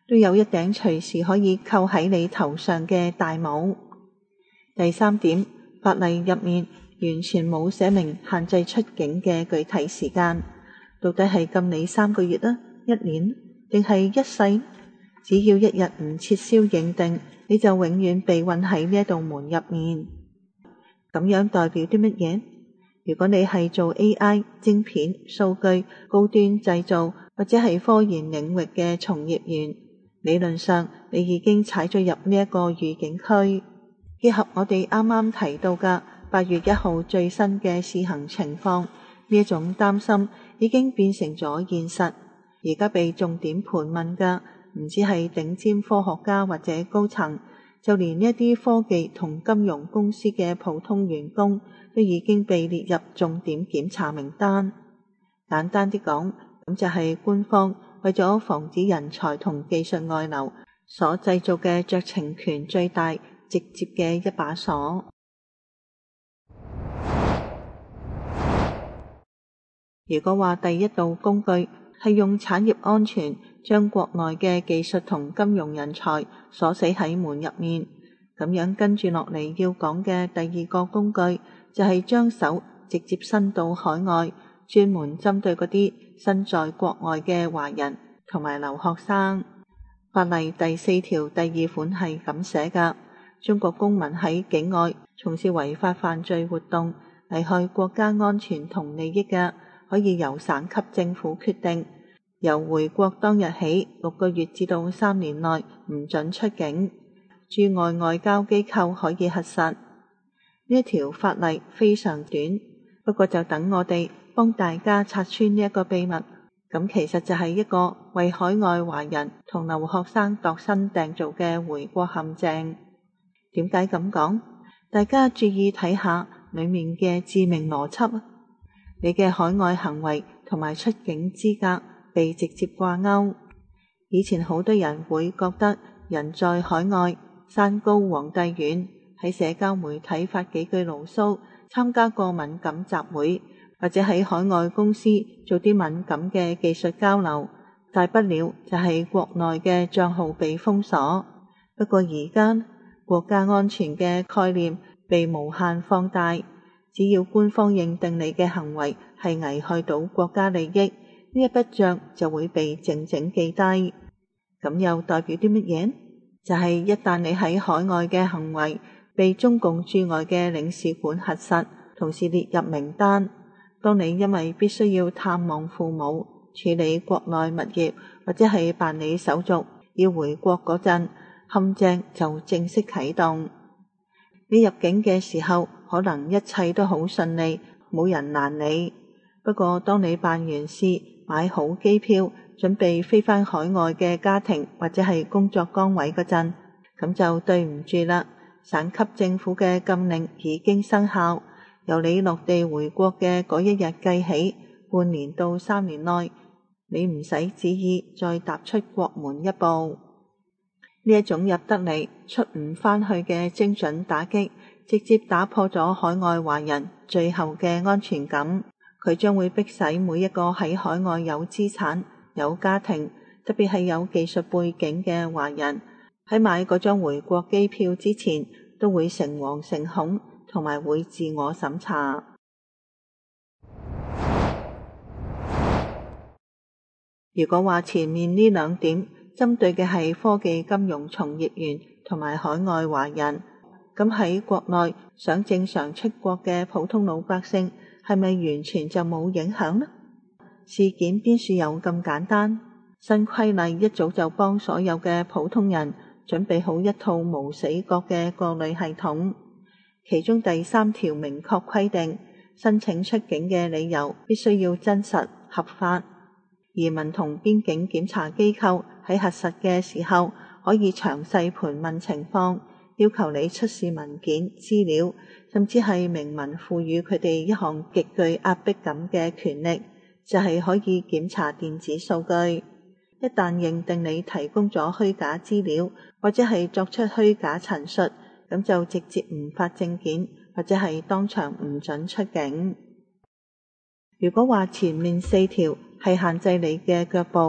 都有一頂隨時可以扣喺你頭上嘅大帽。第三點，法例入面完全冇寫明限制出境嘅具體時間，到底係禁你三個月啊、一年定係一世？只要一日唔撤銷認定，你就永遠被困喺呢一道門入面。咁樣代表啲乜嘢？如果你係做 A I、晶片、數據、高端製造或者係科研領域嘅從業員，理論上你已經踩咗入呢一個預警區。結合我哋啱啱提到嘅八月一號最新嘅試行情況，呢一種擔心已經變成咗現實。而家被重點盤問嘅唔止係頂尖科學家或者高層，就連呢一啲科技同金融公司嘅普通員工都已經被列入重點檢查名單。簡單啲講，咁就係官方為咗防止人才同技術外流所製造嘅酌情權最大、直接嘅一把鎖。如果話第一道工具係用產業安全將國內嘅技術同金融人才鎖死喺門入面，咁樣跟住落嚟要講嘅第二個工具就係將手直接伸到海外，專門針對嗰啲身在國外嘅華人同埋留學生。法例第四條第二款係咁寫㗎：中國公民喺境外從事違法犯罪活動，危害國家安全同利益嘅，可以由省級政府決定，由回國當日起六個月至到三年內唔准出境，駐外外交機構可以核實。呢一條法例非常短，不過就等我哋幫大家拆穿呢一個秘密。咁其實就係一個為海外華人同留學生度身訂造嘅回國陷阱。點解咁講？大家注意睇下裏面嘅致命邏輯。你嘅海外行為同埋出境資格被直接掛鈎。以前好多人會覺得人在海外，山高皇帝遠，喺社交媒體發幾句牢騷，參加個敏感集會，或者喺海外公司做啲敏感嘅技術交流，大不了就係國內嘅賬號被封鎖。不過而家國家安全嘅概念被無限放大，只要官方認定你嘅行為係危害到國家利益，呢一筆賬就會被靜靜記低。咁又代表啲乜嘢？就係一旦你喺海外嘅行為被中共駐外嘅領事館核實，同時列入名單，當你因為必須要探望父母、處理國內物業或者係辦理手續要回國嗰陣，陷阱就正式啟動。你入境嘅時候可能一切都好順利，冇人攔你。不過當你辦完事，買好機票，準備飛返海外嘅家庭或者係工作崗位嗰陣，咁就對唔住啦。省級政府嘅禁令已經生效，由你落地回國嘅嗰一日計起，半年到三年內，你唔使旨意再踏出國門一步。呢一種入得嚟出唔返去嘅精準打擊，直接打破咗海外華人最後嘅安全感。佢將會迫使每一個喺海外有資產、有家庭，特別係有技術背景嘅華人，喺買嗰張回國機票之前，都會誠惶誠恐，同埋會自我審查。如果話前面呢兩點針對嘅係科技金融從業員同埋海外華人，咁喺國內想正常出國嘅普通老百姓，係咪完全就冇影響呢？事件邊處有咁簡單？新規例一早就幫所有嘅普通人準備好一套無死角嘅過濾系統，其中第三條明確規定，申請出境嘅理由必須要真實合法。移民同邊境檢查機構喺核實嘅時候，可以詳細盤問情況，要求你出示文件資料，甚至係明文賦予佢哋一項極具壓迫感嘅權力，就係可以檢查電子數據。一旦認定你提供咗虛假資料，或者係作出虛假陳述，咁就直接唔發證件，或者係當場唔准出境。如果話前面四條係限制你嘅腳步，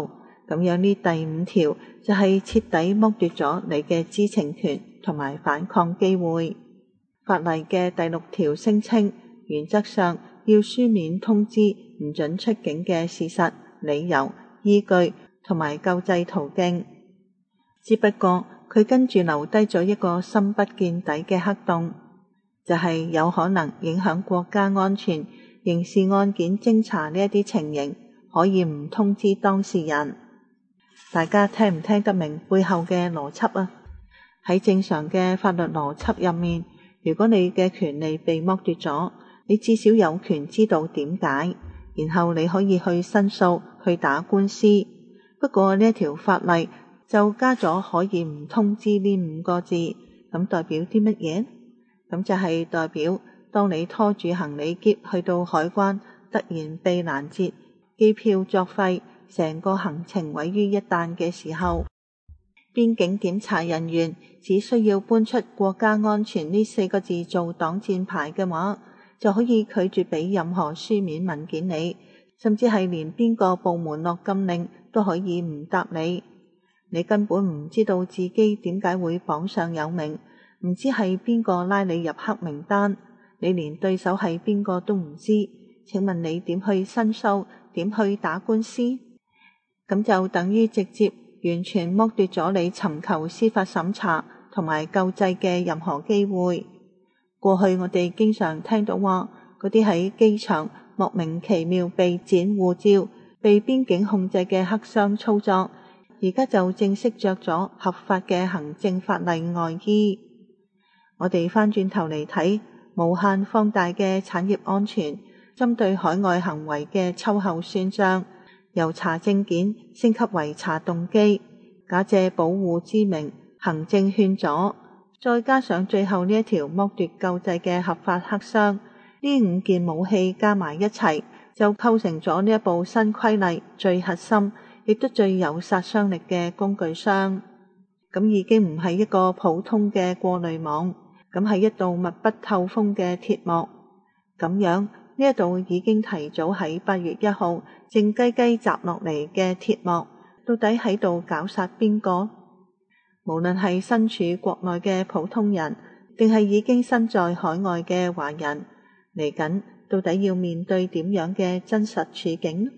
咁樣呢第五條就係徹底剝奪咗你嘅知情權同埋反抗機會。法例嘅第六條聲稱，原則上要書面通知唔准出境嘅事實、理由、依據同埋救濟途徑。只不過佢跟住留低咗一個深不見底嘅黑洞，就係有可能影響國家安全、刑事案件偵查呢一啲情形，可以唔通知當事人。大家聽唔聽得明背後嘅邏輯啊？喺正常嘅法律邏輯入面，如果你嘅權利被剝奪咗，你至少有權知道點解，然後你可以去申訴、去打官司。不過呢一條法例就加咗可以唔通知呢五個字，咁代表啲乜嘢？咁就係代表當你拖住行李篋去到海關，突然被攔截，機票作廢，成個行程毀於一旦嘅時候，邊境檢查人員只需要搬出國家安全呢四個字做擋箭牌嘅話，就可以拒絕俾任何書面文件你，甚至係連邊個部門落禁令都可以唔答你。你根本唔知道自己點解會榜上有名，唔知係邊個拉你入黑名單，你連對手係邊個都唔知，請問你點去申訴，點去打官司？咁就等於直接完全剝奪咗你尋求司法審查同埋救濟嘅任何機會。過去我哋經常聽到話，嗰啲喺機場莫名其妙被剪護照、被邊境控制嘅黑箱操作，而家就正式着咗合法嘅行政法例外衣。我哋翻轉頭嚟睇，無限放大嘅產業安全，針對海外行為嘅秋後算賬，由查證件升級為查動機，假借保護之名行政勸阻，再加上最後呢一條剝奪救濟嘅合法黑箱，呢五件武器加埋一齊，就構成咗呢一部新規例最核心亦都最有殺傷力嘅工具箱。咁已經唔係一個普通嘅過濾網，咁係一道密不透風嘅鐵幕。咁樣呢一度已經提早喺八月一號靜雞雞砸落嚟嘅鐵幕，到底喺度絞殺邊個？無論係身處國內嘅普通人，定係已經身在海外嘅華人，嚟緊到底要面對點樣嘅真實處境？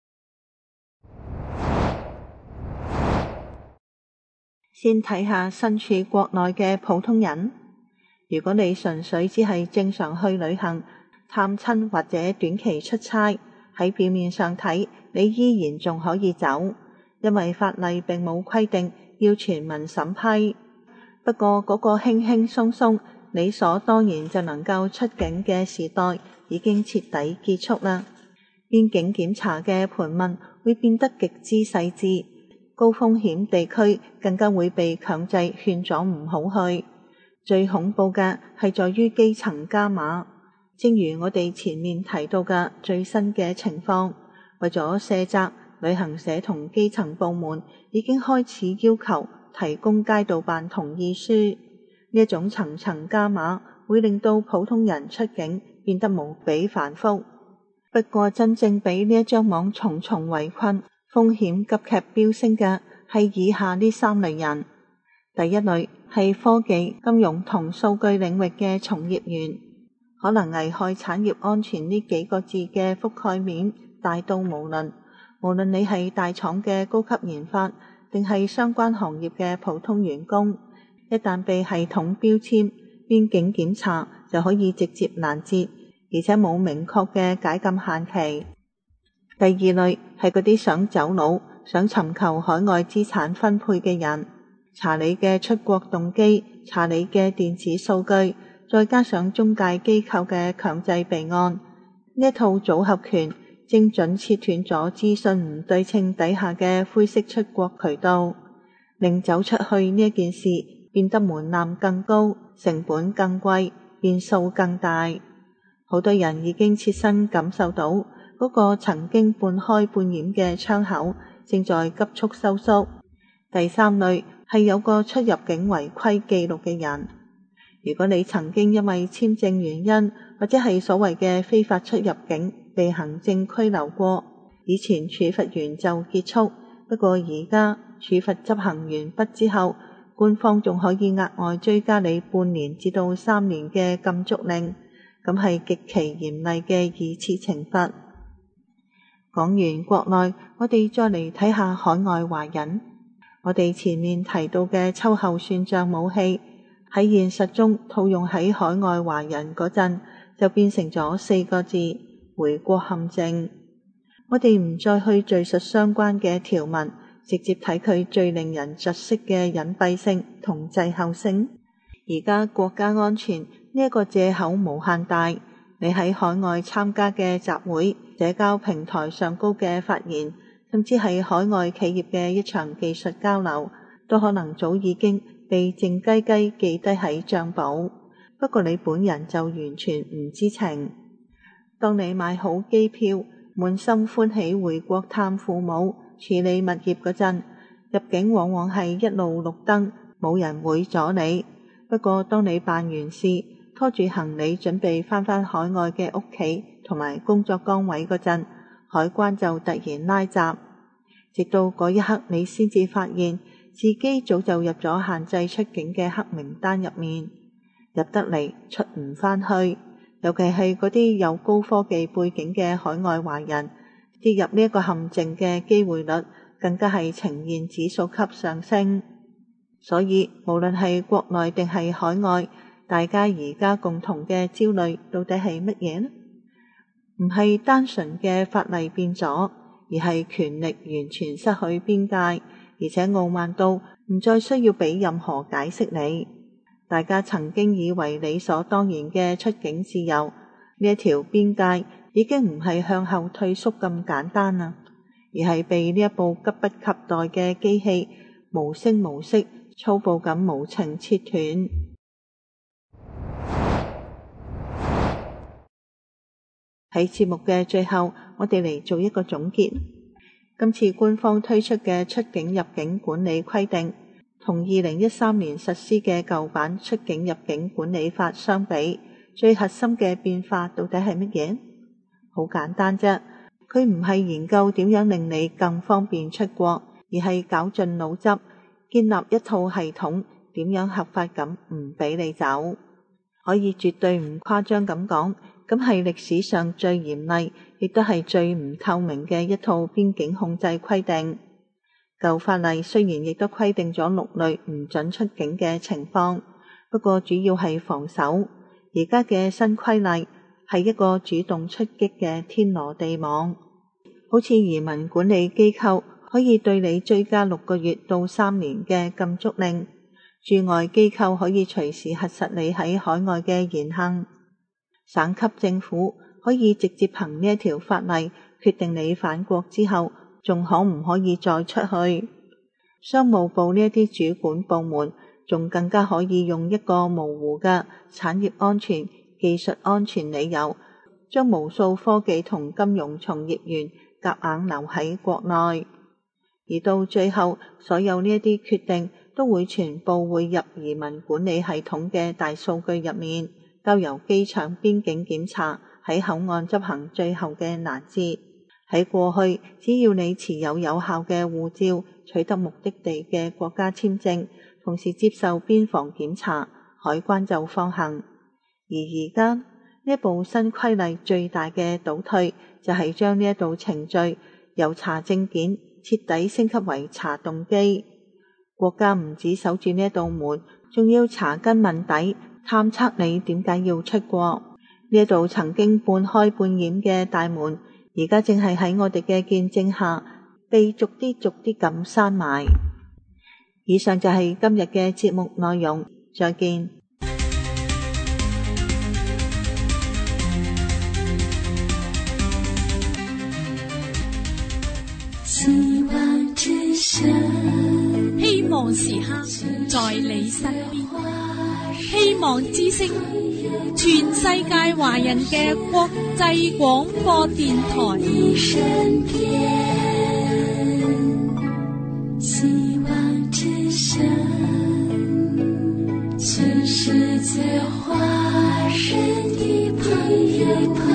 先睇下身處國內嘅普通人。如果你純粹只係正常去旅行、探親或者短期出差，喺表面上睇，你依然仲可以走，因為法例並冇規定要全民審批。不過嗰個輕輕鬆鬆、理所當然就能夠出境嘅時代已經徹底結束啦。邊境檢查嘅盤問會變得極之細緻，高風險地區更加會被強制勸阻唔好去。最恐怖嘅係在於基層加碼，正如我哋前面提到嘅最新嘅情況，為咗卸責，旅行社同基層部門已經開始要求提供街道辦同意書。呢一種層層加碼會令到普通人出境變得無比繁複。不過真正俾呢一張網重重圍困，風險急劇飆升嘅係以下呢三類人。第一類係科技、金融同數據領域嘅從業員，可能危害產業安全呢幾個字嘅覆蓋面大到無論，無論你係大廠嘅高級研發，定係相關行業嘅普通員工，一旦被系統標籤，邊境檢查就可以直接攔截，而且冇明確嘅解禁限期。第二類係嗰啲想走佬、想尋求海外資產分配嘅人，查你嘅出國動機，查你嘅電子數據，再加上中介機構嘅強制備案，呢一套組合拳精準切斷咗資訊唔對稱底下嘅灰色出國渠道，令走出去呢一件事變得門檻更高，成本更貴，變數更大。好多人已經切身感受到嗰個曾經半開半掩嘅窗口正在急速收縮。第三類係有個出入境違規記錄嘅人。如果你曾經因為簽證原因或者係所謂嘅非法出入境被行政拘留過，以前處罰完就結束， 不過而家處罰執行完畢之後，官方仲可以額外追加你半年至到三年嘅禁足令，咁係極其嚴厲嘅二次懲罰。講完國內，我哋再嚟睇下海外華人。我哋前面提到嘅秋後算賬武器，喺現實中套用喺海外華人嗰陣，就變成咗四個字：回國陷阱。我哋唔再去敘述相關嘅條文，直接睇佢最令人窒息嘅隱蔽性同滯後性。而家國家安全呢一個借口無限大，你喺海外參加嘅集會、社交平台上高嘅發言，甚至係海外企業嘅一場技術交流，都可能早已經被靜雞雞記低喺賬簿。不過你本人就完全唔知情。當你買好機票，滿心歡喜回國探父母、處理物業嗰陣，入境往往係一路綠燈，冇人會阻你。不過當你辦完事，拖住行李準備返返海外嘅屋企同埋工作崗位嗰陣，海關就突然拉閘，直到嗰一刻你先至發現自己早就入咗限制出境嘅黑名單入面，入得嚟出唔返去。尤其係嗰啲有高科技背景嘅海外華人，跌入呢一個陷阱嘅機會率更加係呈現指數級上升。所以無論係國內定係海外，大家而家共同嘅焦慮到底係乜嘢呢？唔係單純嘅法例變咗，而係權力完全失去邊界，而且傲慢到唔再需要俾任何解釋你。大家曾經以為理所當然嘅出境自由，呢一條邊界已經唔係向後退縮咁簡單啦，而係被呢一部急不及待嘅機器無聲無息、粗暴咁無情切斷。喺節目嘅最後，我哋嚟做一個總結。今次官方推出嘅出境入境管理規定，同二零一三年實施嘅舊版出境入境管理法相比，最核心嘅變化到底係乜嘢？好簡單啫，佢唔係研究點樣令你更方便出國，而係絞盡腦汁建立一套系統，點樣合法咁唔俾你走。可以絕對唔誇張咁講，咁係歷史上最嚴厲，亦都係最唔透明嘅一套邊境控制規定。舊法例雖然亦都規定咗六類唔准出境嘅情況，不過主要係防守。而家嘅新規例係一個主動出擊嘅天羅地網，好似移民管理機構可以對你追加六個月到三年嘅禁足令，駐外機構可以隨時核實你喺海外嘅言行，省級政府可以直接憑呢一條法例決定你返國之後仲可唔可以再出去。商務部呢一啲主管部門仲更加可以用一個模糊嘅產業安全、技術安全理由，將無數科技同金融從業員夾硬留喺國內，而到最後所有呢一啲決定都會全部匯入移民管理系統嘅大數據入面，交由機場邊境檢查，喺口岸執行最後嘅攔截。喺過去，只要你持有有效嘅護照，取得目的地嘅國家簽證，同時接受邊防檢查，海關就放行。而而家呢部新規例最大嘅倒退，就係將呢一道程序由查證件徹底升級為查動機。國家唔止守住呢一道門，仲要查根問底，探測你點解要出國。呢一道曾經半開半掩嘅大門，而家正係喺我哋嘅見證下，被逐啲逐啲咁閂埋。以上就係今日嘅節目內容，再見。 希望之聲，希望時刻在你身邊。希望之聲，全世界華人嘅國際廣播電台。希望之聲，全世界華人的朋友。